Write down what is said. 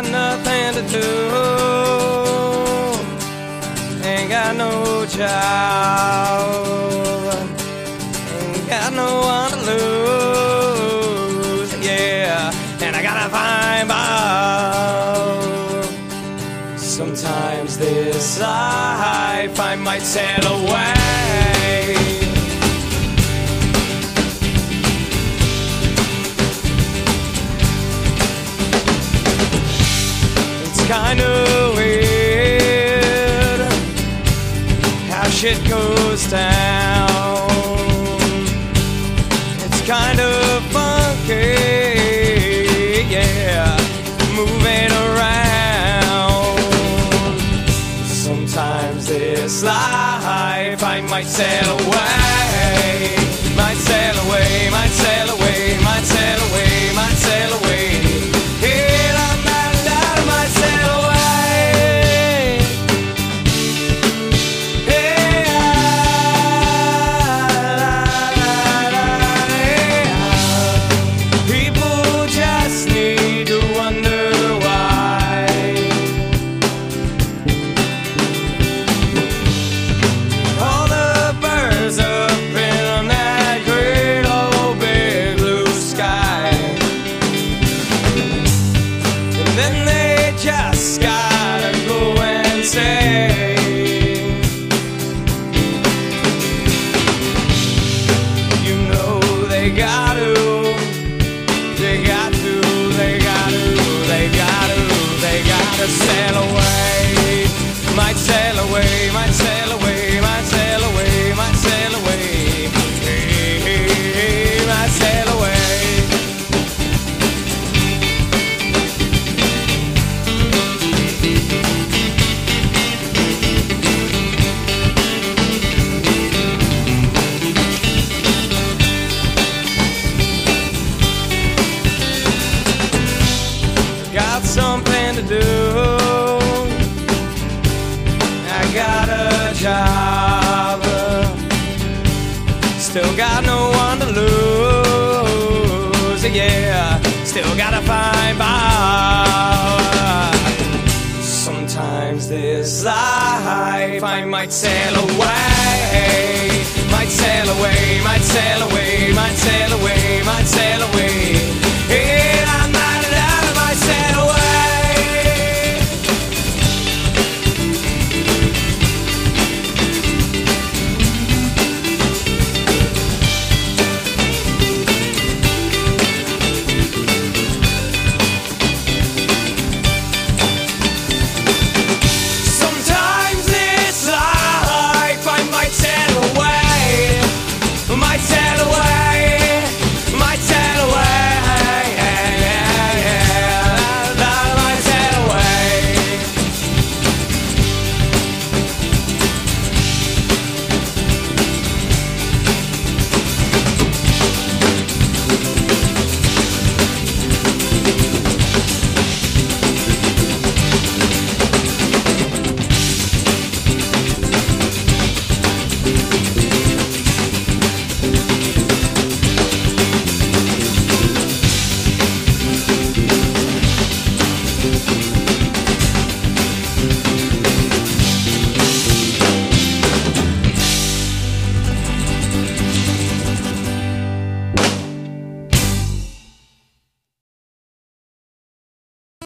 got nothing to do, ain't got no job, ain't got no one to lose, yeah, and I gotta find out. Sometimes this life I might sail away. Kind of weird how shit goes down. It's kind of funky, yeah, moving around. Sometimes this life I might sail away, might sail away, might sail away, might sail away, might sail away. Just gotta go and say, you know they got to, they got to, they got to, they got to, they got to sail away. Might sail away, might sail away, might sail away, might sail away. Hey, hey, hey, might sail away. Something to do, I got a job, still got no one to lose, yeah, still gotta find out. Sometimes this life I might sail away, might sail away, might sail away, might sail away, might sail away.